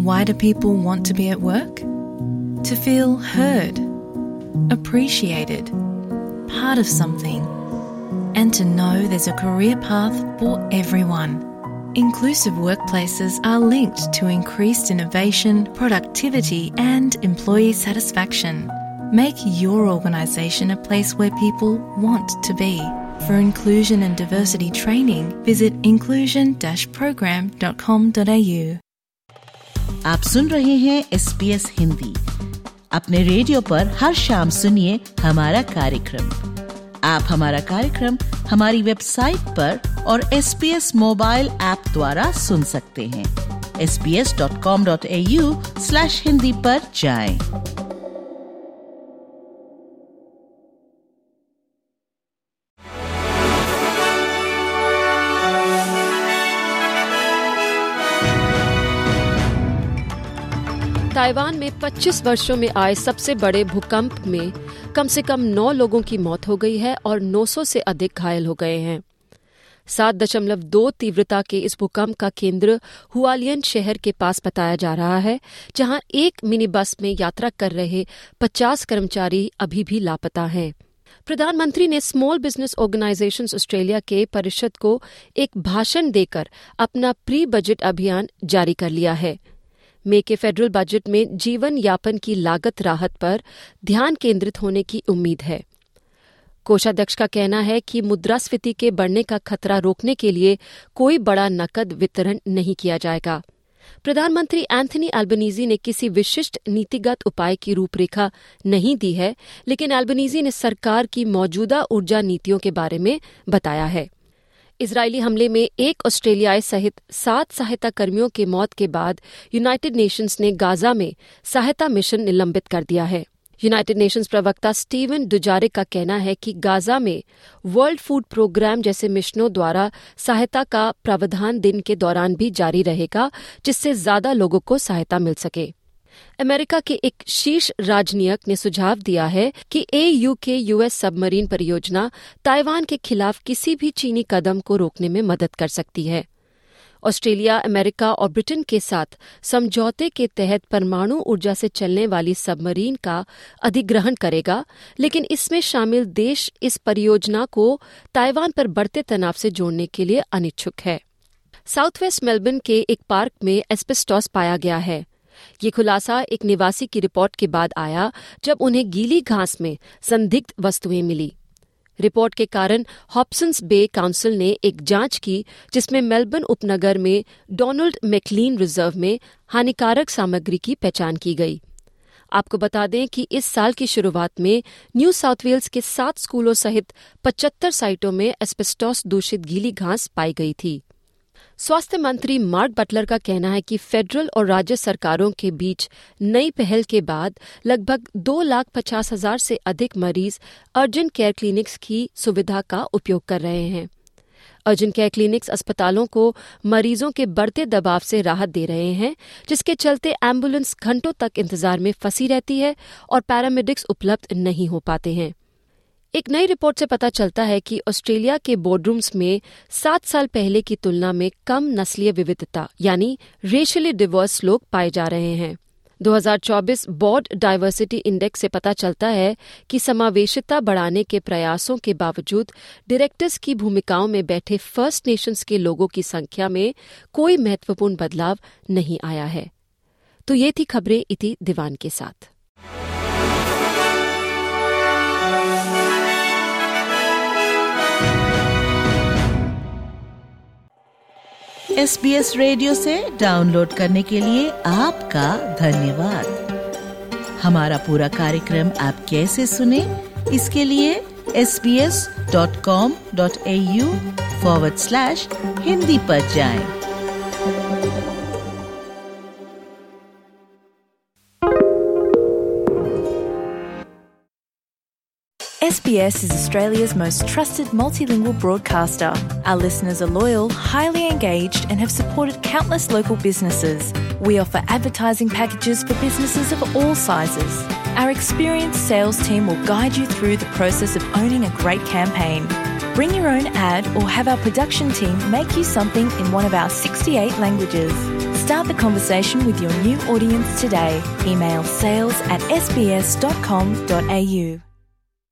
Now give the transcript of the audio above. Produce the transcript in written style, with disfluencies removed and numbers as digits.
Why do people want to be at work? To feel heard, appreciated, part of something, and to know there's a career path for everyone. Inclusive workplaces are linked to increased innovation, productivity, and employee satisfaction. Make your organisation a place where people want to be. For inclusion and diversity training, visit inclusion-program.com.au. आप सुन रहे हैं SBS Hindi. अपने radio पर हर शाम सुनिए हमारा कार्यक्रम। आप हमारा कार्यक्रम हमारी वेबसाइट पर और SBS मोबाइल ऐप द्वारा सुन सकते हैं। sbs.com.au/hindi पर जाएं। ताइवान में 25 वर्षों में आए सबसे बड़े भूकंप में कम से कम 9 लोगों की मौत हो गई है और 900 से अधिक घायल हो गए हैं। 7.2 तीव्रता के इस भूकंप का केंद्र हुआलियन शहर के पास बताया जा रहा है, जहां एक मिनी बस में यात्रा कर रहे 50 कर्मचारी अभी भी लापता हैं। प्रधानमंत्री ने स्मॉल बिजनेस ऑर्गेनाइजेशंस ऑस्ट्रेलिया के परिषद को एक भाषण देकर अपना प्री बजट अभियान जारी कर लिया है। मे के फेडरल बजट में जीवन यापन की लागत राहत पर ध्यान केंद्रित होने की उम्मीद है। कोषाध्यक्ष का कहना है कि मुद्रास्फीति के बढ़ने का खतरा रोकने के लिए कोई बड़ा नकद वितरण नहीं किया जाएगा। प्रधानमंत्री एंथनी एल्बनीज़ी ने किसी विशिष्ट नीतिगत उपाय की रूपरेखा नहीं दी है, लेकिन एल्बनीज़ी ने सरकार की मौजूदा ऊर्जा नीतियों के बारे में बताया है। इजरायली हमले में एक ऑस्ट्रेलियाई सहित 7 सहायता कर्मियों की मौत के बाद यूनाइटेड नेशंस ने गाजा में सहायता मिशन निलंबित कर दिया है। यूनाइटेड नेशंस प्रवक्ता स्टीवन डुजारिक का कहना है कि गाजा में वर्ल्ड फूड प्रोग्राम जैसे मिशनों द्वारा सहायता का प्रावधान दिन के दौरान भी जारी रहेगा, जिससे ज्यादा लोगों को सहायता मिल सके। अमेरिका के एक शीर्ष राजनयिक ने सुझाव दिया है कि AUKUS सबमरीन परियोजना ताइवान के खिलाफ किसी भी चीनी कदम को रोकने में मदद कर सकती है। ऑस्ट्रेलिया, अमेरिका और ब्रिटेन के साथ समझौते के तहत परमाणु ऊर्जा से चलने वाली सबमरीन का अधिग्रहण करेगा, लेकिन इसमें शामिल देश इस परियोजना को ताइवान पर बढ़ते तनाव से जोड़ने के लिए अनिच्छुक है। साउथ वेस्ट मेलबर्न के एक पार्क में एस्बेस्टॉस पाया गया है। ये खुलासा एक निवासी की रिपोर्ट के बाद आया, जब उन्हें गीली घास में संदिग्ध वस्तुएं मिली। रिपोर्ट के कारण हॉब्सन्स बे काउंसिल ने एक जांच की, जिसमें मेलबर्न उपनगर में डोनाल्ड मैकलीन रिजर्व में हानिकारक सामग्री की पहचान की गई। आपको बता दें कि इस साल की शुरुआत में न्यू साउथ वेल्स के 7 स्कूलों सहित 75 साइटों में एस्बेस्टॉस दूषित गीली घास पाई गई थी। स्वास्थ्य मंत्री मार्क बटलर का कहना है कि फेडरल और राज्य सरकारों के बीच नई पहल के बाद लगभग 2,50,000 से अधिक मरीज अर्जेंट केयर क्लिनिक्स की सुविधा का उपयोग कर रहे हैं। अर्जेंट केयर क्लिनिक्स अस्पतालों को मरीजों के बढ़ते दबाव से राहत दे रहे हैं, जिसके चलते एम्बुलेंस घंटों तक इंतजार में फंसी रहती है और पैरामेडिक्स उपलब्ध नहीं हो पाते हैं। एक नई रिपोर्ट से पता चलता है कि ऑस्ट्रेलिया के बोर्डरूम्स में 7 साल पहले की तुलना में कम नस्लीय विविधता यानी रेशियली डिवर्स लोग पाए जा रहे हैं। 2024 बोर्ड डाइवर्सिटी इंडेक्स से पता चलता है कि समावेशिता बढ़ाने के प्रयासों के बावजूद डायरेक्टर्स की भूमिकाओं में बैठे फर्स्ट नेशंस के लोगों की संख्या में कोई महत्वपूर्ण बदलाव नहीं आया है। तो ये थी खबरें इति दीवान के साथ। SBS रेडियो से डाउनलोड करने के लिए आपका धन्यवाद। हमारा पूरा कार्यक्रम आप कैसे सुने, इसके लिए sbs.com.au/hindi पर जाएं। SBS is Australia's most trusted multilingual broadcaster. Our listeners are loyal, highly engaged, and have supported countless local businesses. We offer advertising packages for businesses of all sizes. Our experienced sales team will guide you through the process of owning a great campaign. Bring your own ad or have our production team make you something in one of our 68 languages. Start the conversation with your new audience today. Email sales@sbs.com.au.